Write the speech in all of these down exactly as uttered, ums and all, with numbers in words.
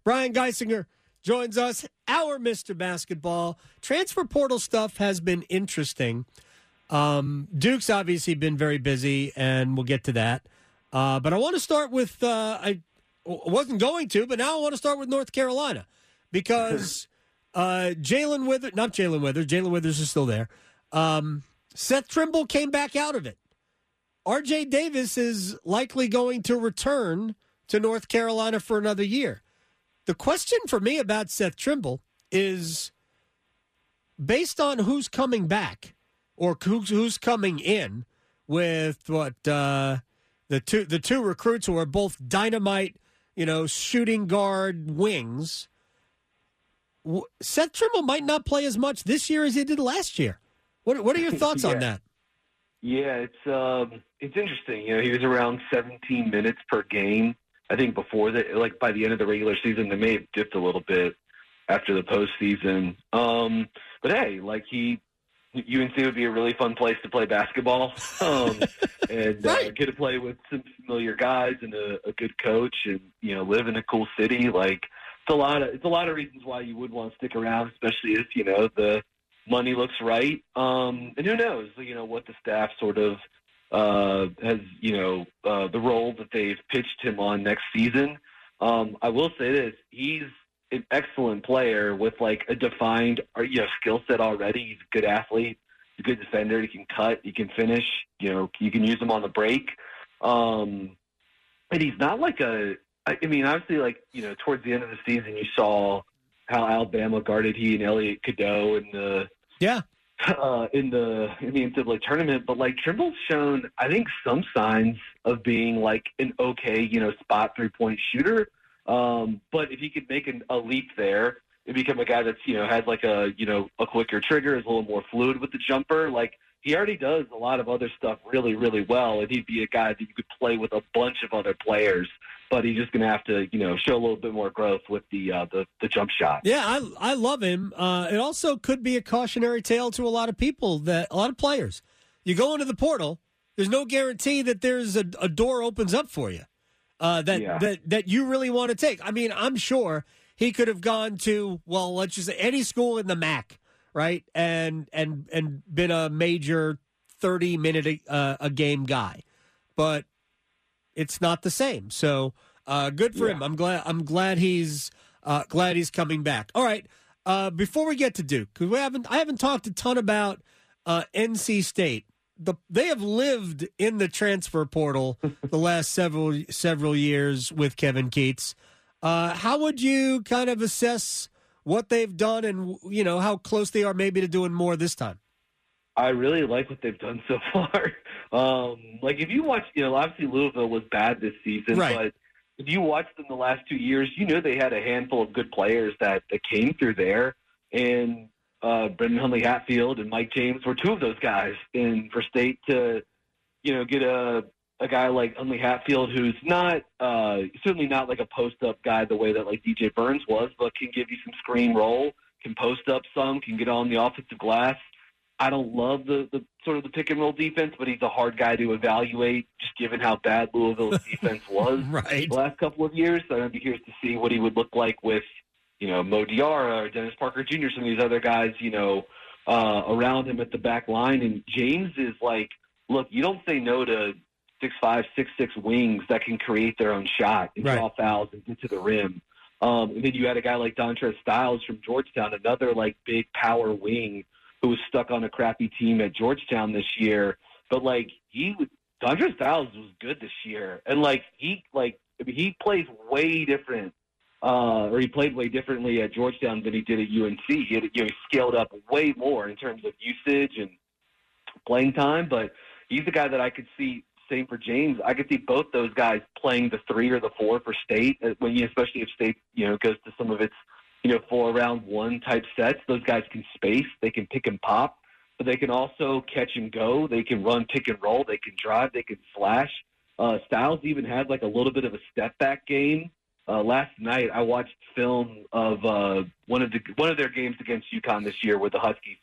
Brian Geisinger joins us, our Mister Basketball. Transfer portal stuff has been interesting. Um, Duke's obviously been very busy, and we'll get to that. Uh, but I want to start with, uh, I wasn't going to, but now I want to start with North Carolina because uh, Jalen Withers, not Jalen Withers, Jalen Withers is still there. Um, Seth Trimble came back out of it. R J Davis is likely going to return to North Carolina for another year. The question for me about Seth Trimble is, based on who's coming back or who's, who's coming in with what uh, the two the two recruits who are both dynamite, you know, shooting guard wings, Seth Trimble might not play as much this year as he did last year. What What are your thoughts yeah. on that? Yeah, it's um, it's interesting. You know, he was around seventeen minutes per game. I think before that, like by the end of the regular season, they may have dipped a little bit after the postseason. Um, but hey, like he, U N C would be a really fun place to play basketball, um, and right. uh, get to play with some familiar guys and a, a good coach, and you know, live in a cool city. Like it's a lot of it's a lot of reasons why you would want to stick around, especially if you know the money looks right. Um, and who knows, you know, what the staff sort of. Uh, has, you know, uh, the role that they've pitched him on next season. Um, I will say this, he's an excellent player with, like, a defined you know, skill set already. He's a good athlete. He's a good defender. He can cut. He can finish. You know, you can use him on the break. Um, and he's not like a – I mean, obviously, like, you know, towards the end of the season, you saw how Alabama guarded he and Elliot Cadeau in the – Yeah. Uh, in the in the N C double A tournament, but like Trimble's shown, I think, some signs of being like an okay, you know, spot three point shooter. Um, but if he could make an, a leap there and become a guy that's you know has like a you know a quicker trigger, is a little more fluid with the jumper, like he already does a lot of other stuff really, really well, and he'd be a guy that you could play with a bunch of other players. But he's just going to have to, you know, show a little bit more growth with the uh, the, the jump shot. Yeah, I I love him. Uh, it also could be a cautionary tale to a lot of people, that a lot of players. You go into the portal, there's no guarantee that there's a, a door opens up for you uh, that, yeah. that that you really want to take. I mean, I'm sure he could have gone to, well, let's just say any school in the M A C, right, and and and been a major thirty minute uh, a game guy, but it's not the same. So uh, good for yeah. him. I'm glad. I'm glad he's uh, glad he's coming back. All right. Uh, before we get to Duke, because we haven't, I haven't talked a ton about uh, N C State. The they have lived in the transfer portal the last several several years with Kevin Keatts. Uh, how would you kind of assess what they've done, and you know how close they are maybe to doing more this time? I really like what they've done so far. Um, like if you watch, you know, obviously Louisville was bad this season, right. but if you watched them the last two years, you know they had a handful of good players that, that came through there. And uh, Brendan Hundley Hatfield and Mike James were two of those guys. And for State to, you know, get a a guy like Hundley Hatfield, who's not uh, certainly not like a post up guy the way that like D J Burns was, but can give you some screen roll, can post up some, can get on the offensive glass. I don't love the, the sort of the pick and roll defense, but he's a hard guy to evaluate, just given how bad Louisville's defense was right. the last couple of years. So I'd be curious to see what he would look like with, you know, Mo Diarra or Dennis Parker Junior, some of these other guys, you know, uh, around him at the back line. And James is like, look, you don't say no to six five, six six wings that can create their own shot and right. draw fouls and get to the rim. Um, and then you had a guy like Dontrez Styles from Georgetown, another like big power wing, who was stuck on a crappy team at Georgetown this year. But, like, he Dontrez Styles was good this year. And, like, he, like, I mean, he plays way different, uh, or he played way differently at Georgetown than he did at U N C. He, had, you know, he scaled up way more in terms of usage and playing time. But he's the guy that I could see, same for James, I could see both those guys playing the three or the four for State, when you, especially if State, you know, goes to some of its, you know, four round one type sets. Those guys can space, they can pick and pop, but they can also catch and go. They can run pick and roll. They can drive. They can flash. Uh, Styles even had like a little bit of a step back game. Uh, last night I watched film of uh, one of the one of their games against UConn this year where the Huskies,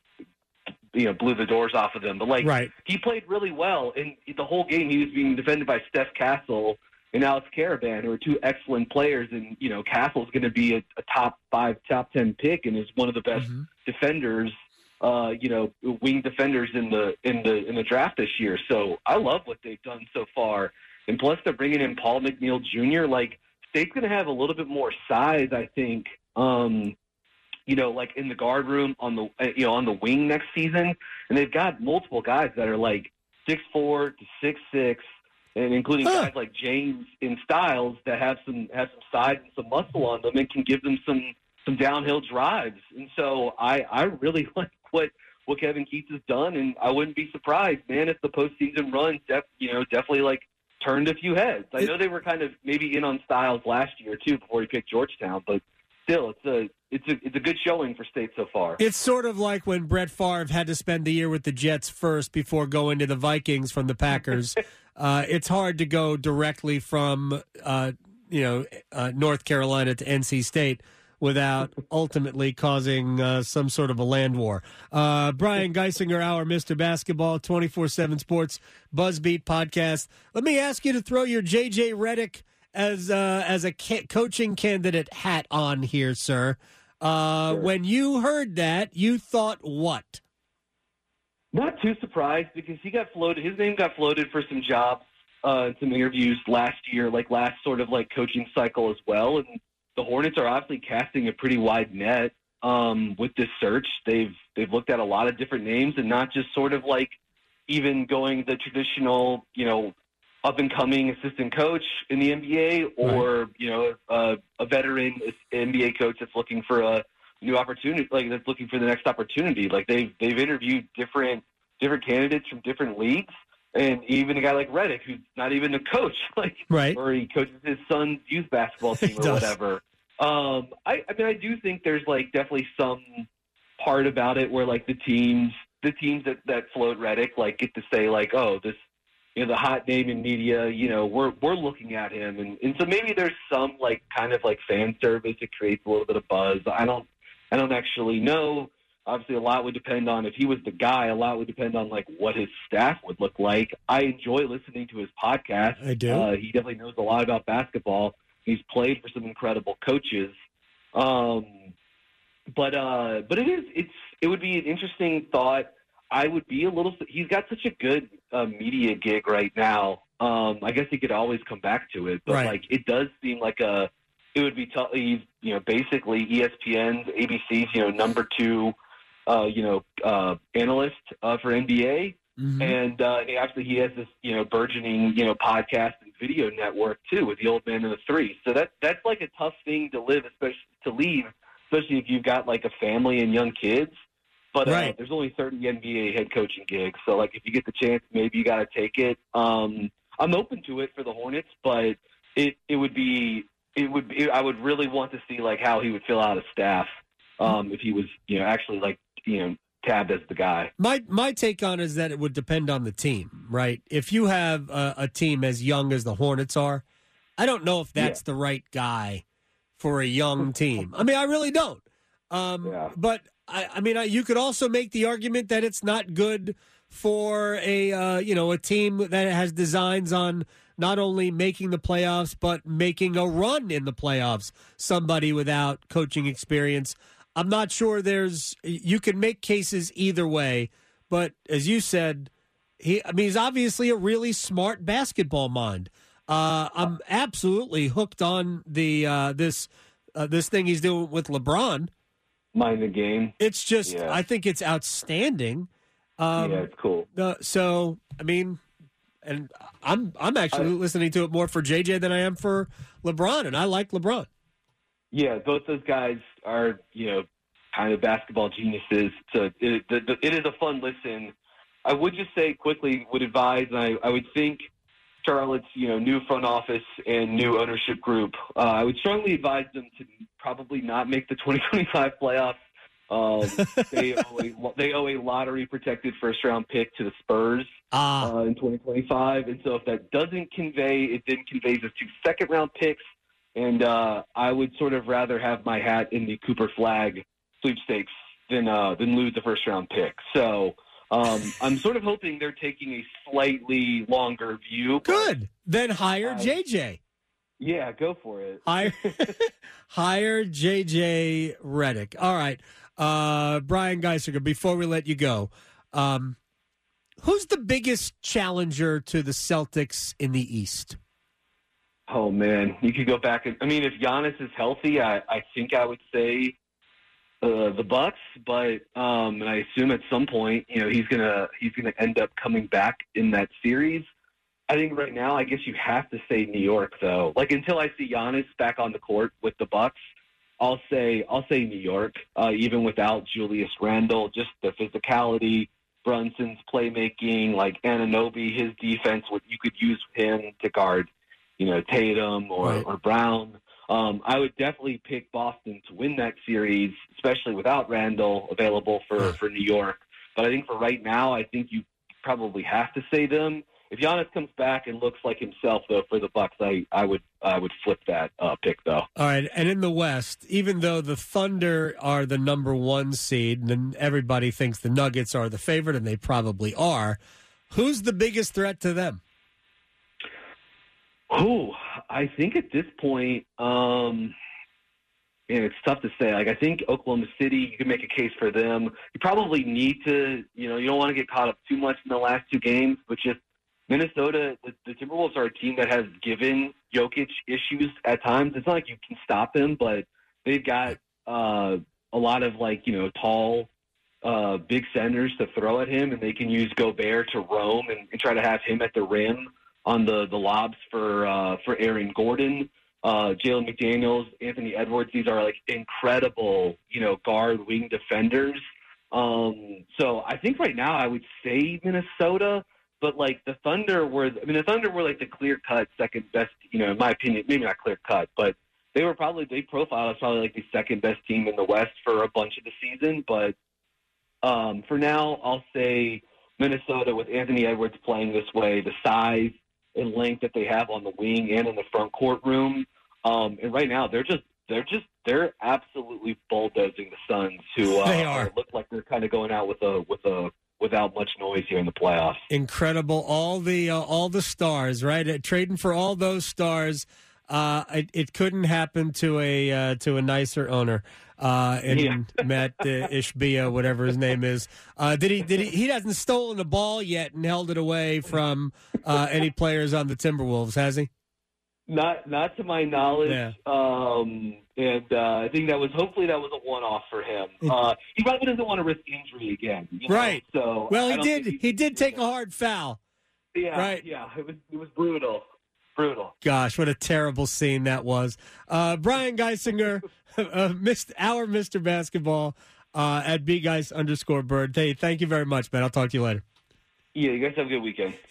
you know, blew the doors off of them. But like right. he played really well, and the whole game he was being defended by Steph Castle, and Alex Caravan, who are two excellent players. And, you know, Castle's going to be a, a top five, top ten pick and is one of the best mm-hmm. defenders, uh, you know, wing defenders in the in the in the draft this year. So I love what they've done so far. And plus they're bringing in Paul McNeil Junior Like, State's going to have a little bit more size, I think, um, you know, like in the guard room on the, you know, on the wing next season. And they've got multiple guys that are like six four to six six, and including huh. guys like James and Styles that have some have some size and some muscle on them and can give them some some downhill drives. And so I, I really like what what Kevin Keatts has done, and I wouldn't be surprised, man, if the postseason run, def, you know, definitely like turned a few heads. I know they were kind of maybe in on Styles last year too before he picked Georgetown, but still, it's a it's a it's a good showing for State so far. It's sort of like when Brett Favre had to spend the year with the Jets first before going to the Vikings from the Packers. uh, it's hard to go directly from uh, you know uh, North Carolina to N C State without ultimately causing uh, some sort of a land war. Uh, Brian Geisinger, our Mister Basketball, twenty-four seven Sports Buzzbeat podcast. Let me ask you to throw your J J Redick as uh, as a ca- coaching candidate hat on here, sir. Uh, sure. When you heard that, you thought what? Not too surprised, because he got floated. His name got floated for some jobs, uh, some interviews last year, like last sort of like coaching cycle as well. And the Hornets are obviously casting a pretty wide net um, with this search. They've they've looked at a lot of different names, and not just sort of like even going the traditional, you know, up-and-coming assistant coach in the N B A, or, right. you know, uh, a veteran N B A coach that's looking for a new opportunity, like that's looking for the next opportunity. Like they've they've interviewed different different candidates from different leagues, and even a guy like Redick, who's not even a coach, like, right. or he coaches his son's youth basketball team or whatever. Um, I, I mean, I do think there's like definitely some part about it where like the teams, the teams that, that float Redick, like get to say like, oh, this, you know, the hot name in media, you know, we're we're looking at him, and, and so maybe there's some like kind of like fan service. It creates a little bit of buzz. I don't I don't actually know. Obviously, a lot would depend on if he was the guy. A lot would depend on like what his staff would look like. I enjoy listening to his podcast. I do. Uh, he definitely knows a lot about basketball. He's played for some incredible coaches. Um, but uh, but it is it's it would be an interesting thought. I would be a little. He's got such a good uh, media gig right now. Um, I guess he could always come back to it, but right. like it does seem like a. It would be tough. He's, you know, basically E S P N's, A B C's, you know, number two, uh, you know, uh, analyst uh, for N B A, mm-hmm. and uh, he actually he has this, you know, burgeoning, you know, podcast and video network too with the Old Man and the Three. So that that's like a tough thing to live, especially to leave, especially if you've got like a family and young kids. But uh, right. there's only thirty N B A head coaching gigs, so like if you get the chance, maybe you got to take it. Um, I'm open to it for the Hornets, but it it would be it would be, I would really want to see like how he would fill out a staff um, if he was, you know, actually like, you know, tabbed as the guy. My my take on it is that it would depend on the team, right? If you have a, a team as young as the Hornets are, I don't know if that's yeah. the right guy for a young team. I mean, I really don't. Um, yeah. But I, I mean, I, you could also make the argument that it's not good for a uh, you know a team that has designs on not only making the playoffs but making a run in the playoffs. Somebody without coaching experience. I'm not sure there's you can make cases either way, but as you said, he I mean he's obviously a really smart basketball mind. Uh, I'm absolutely hooked on the uh, this uh, this thing he's doing with LeBron. Mind the game. It's just, yeah. I think it's outstanding. Um, yeah, it's cool. Uh, so, I mean, and I'm I'm actually I, listening to it more for J J than I am for LeBron, and I like LeBron. Yeah, both those guys are, you know, kind of basketball geniuses. So it, it, it is a fun listen. I would just say quickly, would advise, and I, I would think Charlotte's, you know, new front office and new ownership group, uh, I would strongly advise them to probably not make the twenty twenty-five playoffs. Um, they owe a, they owe a lottery protected first round pick to the Spurs ah. uh, in twenty twenty-five, and so if that doesn't convey, it then conveys as two second round picks. And uh, I would sort of rather have my hat in the Cooper Flag sweepstakes than uh, than lose the first round pick. So Um, I'm sort of hoping they're taking a slightly longer view. Good. Then hire I, J J. Yeah, go for it. Hire, hire J J Redick. All right. Uh, Brian Geisinger, before we let you go, um, who's the biggest challenger to the Celtics in the East? Oh, man. You could go back. And, I mean, if Giannis is healthy, I, I think I would say uh, the Bucks. But um, and I assume at some point, you know, he's gonna he's gonna end up coming back in that series. I think right now, I guess you have to say New York, though. Like until I see Giannis back on the court with the Bucks, I'll say I'll say New York. Uh, even without Julius Randle, just the physicality, Brunson's playmaking, like Anunoby, his defense. What you could use him to guard, you know, Tatum or, Right. or Brown. Um, I would definitely pick Boston to win that series, especially without Randall available for, Right. for New York. But I think for right now, I think you probably have to say them. If Giannis comes back and looks like himself, though, for the Bucks, I, I would I would flip that uh, pick, though. All right, and in the West, even though the Thunder are the number one seed, and everybody thinks the Nuggets are the favorite, and they probably are, who's the biggest threat to them? Oh, I think at this point, um, man, it's tough to say. Like, I think Oklahoma City, you can make a case for them. You probably need to, you know, you don't want to get caught up too much in the last two games, but just Minnesota, the, the Timberwolves are a team that has given Jokic issues at times. It's not like you can stop him, but they've got uh, a lot of, like, you know, tall, uh, big centers to throw at him, and they can use Gobert to roam and, and try to have him at the rim on the, the lobs for uh, for Aaron Gordon, uh, Jalen McDaniels, Anthony Edwards. These are, like, incredible, you know, guard wing defenders. Um, so I think right now I would say Minnesota. But, like, the Thunder were – I mean, the Thunder were, like, the clear-cut second best – you know, in my opinion, maybe not clear-cut, but they were probably – they profiled as probably, like, the second-best team in the West for a bunch of the season. But um, for now, I'll say Minnesota with Anthony Edwards playing this way, the size and length that they have on the wing and in the front court room. Um, and right now, they're just – they're just – they're absolutely bulldozing the Suns, who uh, They are. look like they're kind of going out with a with a – without much noise here in the playoffs. Incredible. All the uh, all the stars, right? Uh, trading for all those stars. Uh, it, it couldn't happen to a uh, to a nicer owner. Uh, and Yeah. Matt uh, Ishbia, whatever his name is. Uh, did he? Did he? He hasn't stolen the ball yet and held it away from uh, any players on the Timberwolves, has he? Not not to my knowledge. Yeah. Um, and uh, I think that was hopefully that was a one off for him. Uh, he probably doesn't want to risk injury again. You know? Right. So Well, I he don't did. think He did take a hard foul. Yeah. Right. Yeah. It was it was brutal. Brutal. Gosh, what a terrible scene that was. Uh, Brian Geisinger, uh, missed our Mister Basketball uh, at bguys underscore bird. Hey, thank you very much, man. I'll talk to you later. Yeah. You guys have a good weekend.